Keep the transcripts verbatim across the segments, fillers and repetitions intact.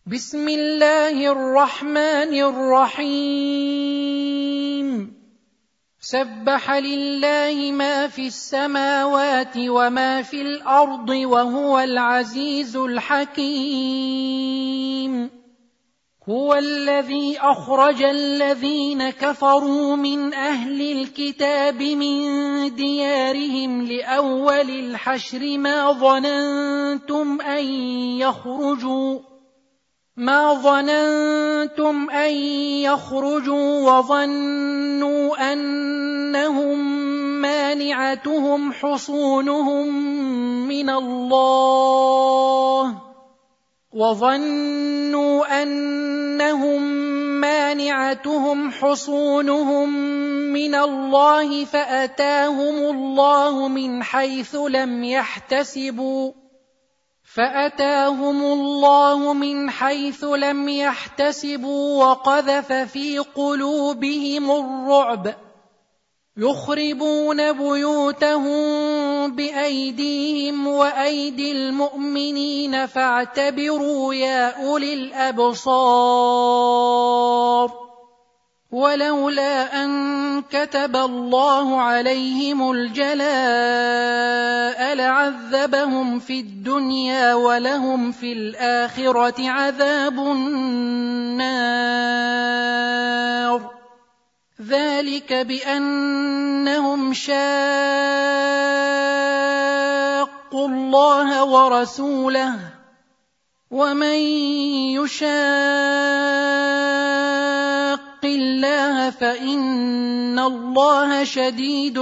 بسم الله الرحمن الرحيم سبح لله ما في السماوات وما في الأرض وهو العزيز الحكيم هو الذي أخرج الذين كفروا من أهل الكتاب من ديارهم لأول الحشر ما ظننتم أن يخرجوا ما ظننتم أن يخرجوا وظنوا أنهم مانعتهم حصونهم من الله وظنوا أنهم مانعتهم حصونهم من الله فأتاهم الله من حيث لم يحتسبوا فأتاهم الله من حيث لم يحتسبوا وقذف في قلوبهم الرعب يخربون بيوتهم بأيديهم وأيدي المؤمنين فاعتبروا يا أولي الأبصار ولولا أن كتب الله عليهم الجلاء لعذبهم في الدنيا ولهم في الآخرة عذاب النار ذلك بأنهم شاقوا الله ورسوله ومن يشاق الله فإن الله شديد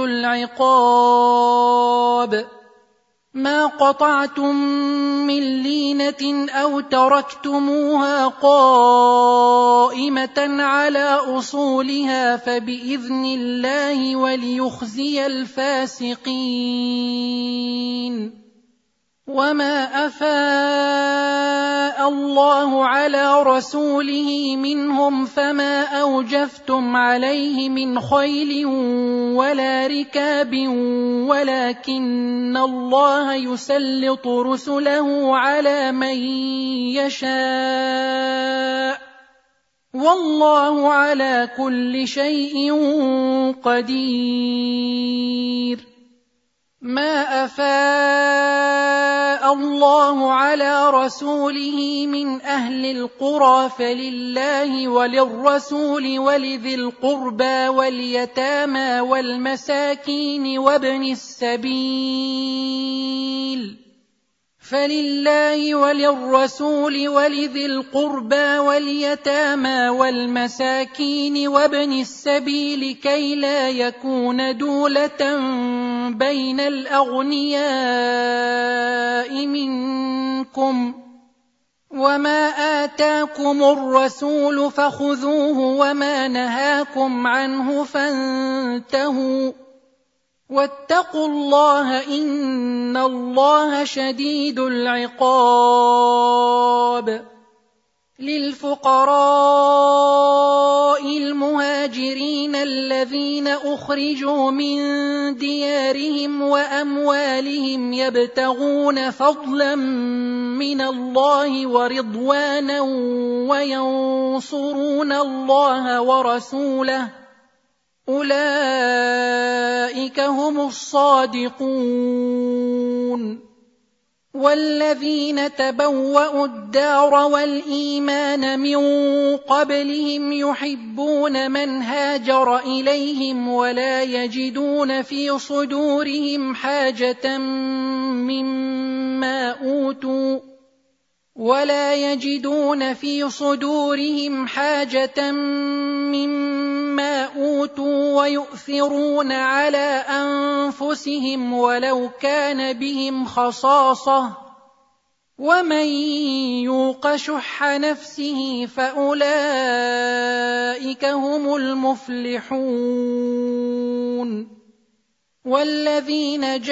العقاب ما قطعتم من لينة أو تركتموها قائمة على أصولها فبإذن الله وليخزي الفاسقين وما أفاء الله على رسوله منهم فما أوجفتم عليه من خيل ولا ركاب ولكن الله يسلط رسله على من يشاء والله على كل شيء قدير ما أفاء الله على رسوله من أهل القرى فلله وللرسول ولذي القربى واليتامى والمساكين وابن السبيل فلله وللرسول ولذي القربى واليتامى والمساكين وابن السبيل كي لا يكون دولة بين الأغنياء منكم وما آتاكم الرسول فخذوه وما نهاكم عنه فانتهوا واتقوا الله إن الله شديد العقاب للفقراء المهاجرين الذين أخرجوا من ديارهم وأموالهم يبتغون فضلا من الله ورضوانا وينصرون الله ورسوله أولئك هم الصادقون والذين تبوأوا الدار والإيمان من قبلهم يحبون من هاجر إليهم ولا يجدون في صدورهم حاجة مما أوتوا ولا يجدون في صدورهم حاجة مما أوتوا ويؤثرون على أنفسهم ولو كان بهم خصاصة ومن يوق شح نفسه فأولئك هم المفلحون والذين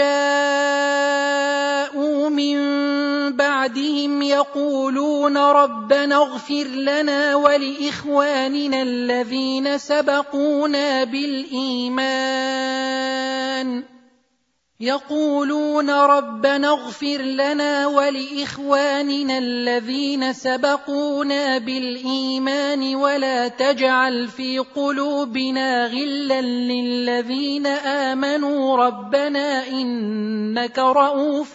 جاءوا من بعدهم يقولون ربنا اغفر لنا ولإخواننا الذين سبقونا بالإيمان يقولون ربنا اغفر لنا ولإخواننا الذين سبقونا بالإيمان ولا تجعل في قلوبنا غلا للذين آمنوا ربنا إنك رءوف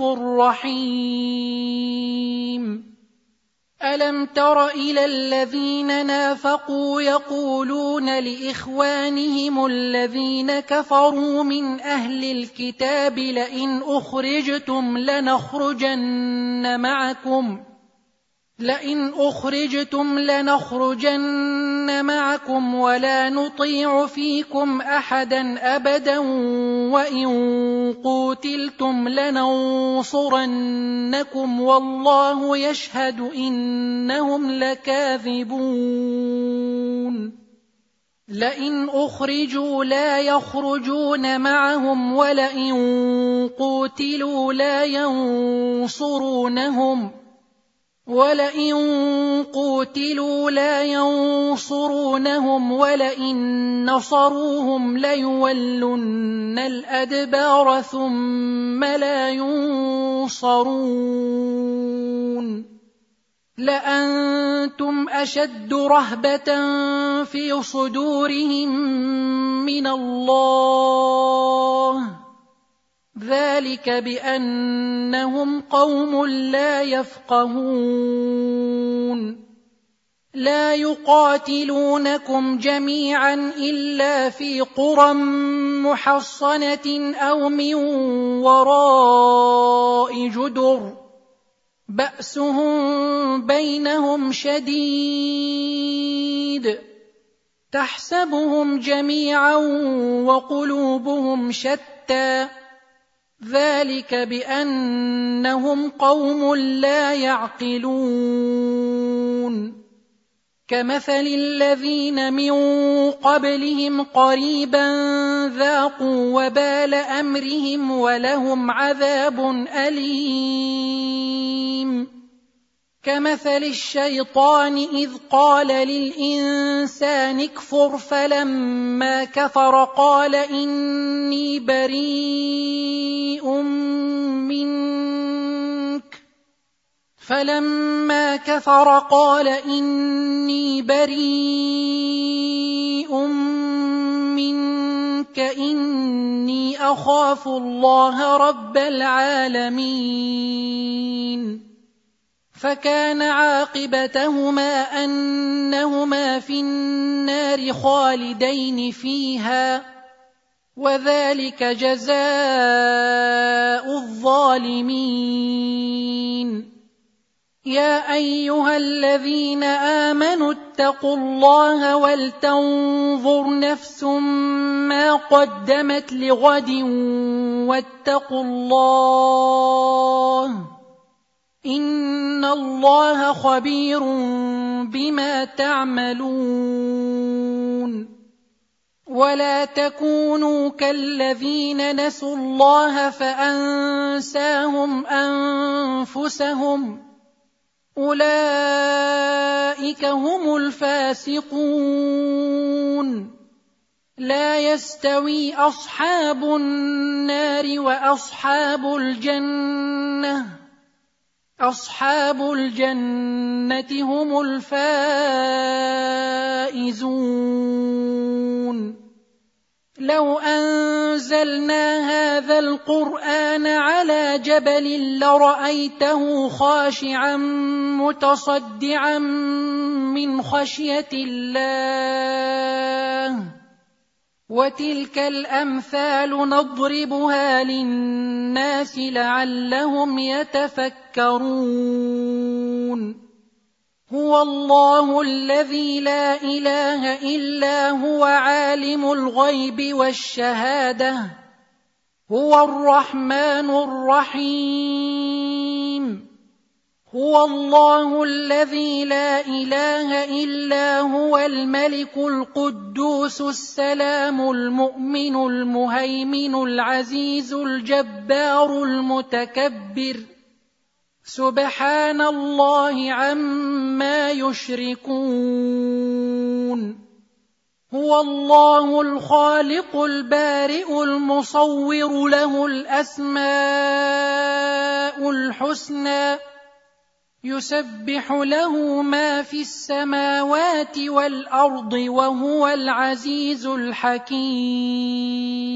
رحيم. ألم تر إلى الذين نافقوا يقولون لإخوانهم الذين كفروا من أهل الكتاب لئن أخرجتم لنخرجن معكم لئن أخرجتم لنخرجن معكم ولا نطيع فيكم أحدا أبدا وإن قوتلتم لننصرنكم والله يشهد إنهم لكاذبون. لئن أخرجوا لا يخرجون معهم ولئن قوتلوا لا ينصرونهم ولئن قوتلوا لا ينصرونهم ولئن نصروهم ليولن الأدبار ثم لا ينصرون. لأنتم أشد رهبة في صدورهم من الله ذلك بأنهم قوم لا يفقهون. لا يقاتلونكم جميعا إلا في قرى محصنة أو من وراء جدر بأسهم بينهم شديد تحسبهم جميعا وقلوبهم شتى ذلك بأنهم قوم لا يعقلون. كمثل الذين من قبلهم قريبا ذاقوا وبال أمرهم ولهم عذاب أليم. كمثل الشيطان إذ قال للإنسان اكفر فلما كفر قال إني بريء منك فلما كفر قال إني بريء منك إني أخاف الله رب العالمين. فكان عاقبتهما أنهما في النار خالدين فيها وذلك جزاء الظالمين. يا أيها الذين آمنوا اتقوا الله ولتنظر نفس ما قدمت لغد واتقوا الله إن الله خبير بما تعملون. ولا تكونوا كالذين نسوا الله فأنساهم أنفسهم أولئك هم الفاسقون. لا يستوي أصحاب النار وأصحاب الجنة أصحاب الجنة هم الفائزون. لو أنزلنا هذا القرآن على جبل لرأيته خاشعا متصدعا من خشية الله. وتلك الأمثال نضربها للناس لعلهم يتفكرون. هو الله الذي لا إله إلا هو عالم الغيب والشهادة هو الرحمن الرحيم. هو الله الذي لا إله إلا هو الملك القدوس السلام المؤمن المهيمن العزيز الجبار المتكبر سبحان الله عما يشركون. هو الله الخالق البارئ المصور له الأسماء الحسنى يسبح له ما في السماوات والأرض وهو العزيز الحكيم